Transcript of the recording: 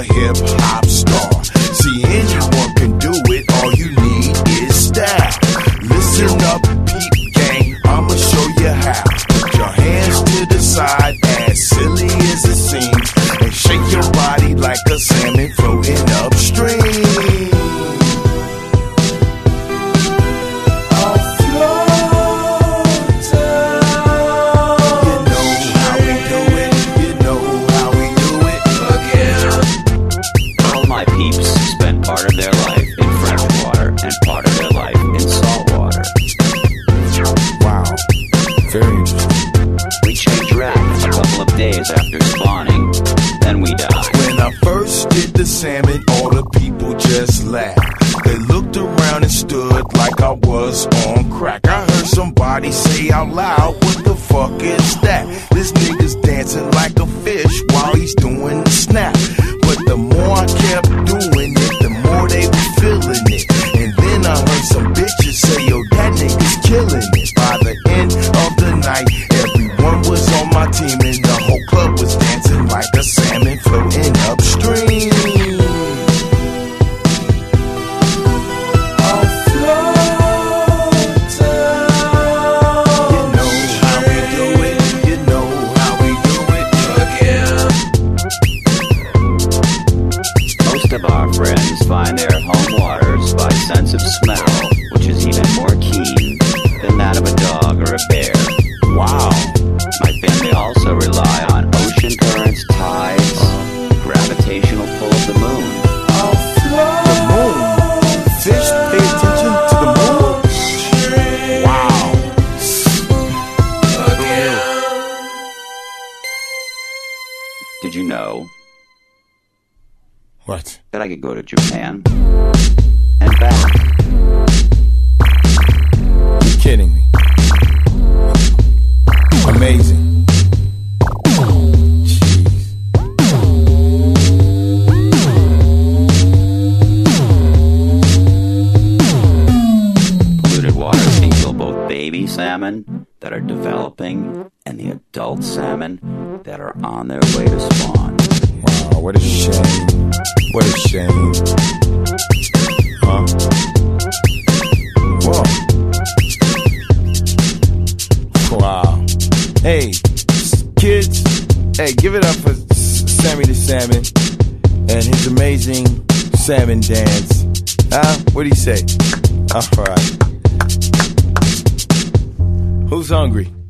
hip-hop star. See, anyone can do it, all you need is style. Listen up, peep gang, I'ma show you how. Put your hands to the side, as silly as it seems, and shake your body like a salmon floating upstream. Part of their life in fresh water and part of their life in salt water. Wow, very interesting. We change rack a couple of days after spawning, then we die. When I first did the salmon, all the people just laughed. They looked around and stood like I was on crack. I heard somebody say out loud, what the fuck is that? This nigga's dancing like a fish while he's doing the snap. But the more I kept doing it, the more they were feeling it. And then I heard some bitches say, yo, that nigga's killing it. By the end of the night, everyone was on my team, and the whole club was dancing like a salmon floating upstream. Of our friends find their home waters by sense of smell, which is even more keen than that of a dog or a bear. Wow. My family also rely on ocean currents, tides, gravitational pull of the moon. The moon? Fish pay attention to the moon? Wow. Did you know What? that I could go to Japan and back? You're kidding me. Amazing. Polluted water can kill both baby salmon that are developing and the adult salmon that are on their way to spawn. Wow, what a shame. What a shame. Huh? Whoa. Wow. Hey, kids, hey, give it up for Sammy the Salmon and his amazing salmon dance. What do you say? All right. Who's hungry?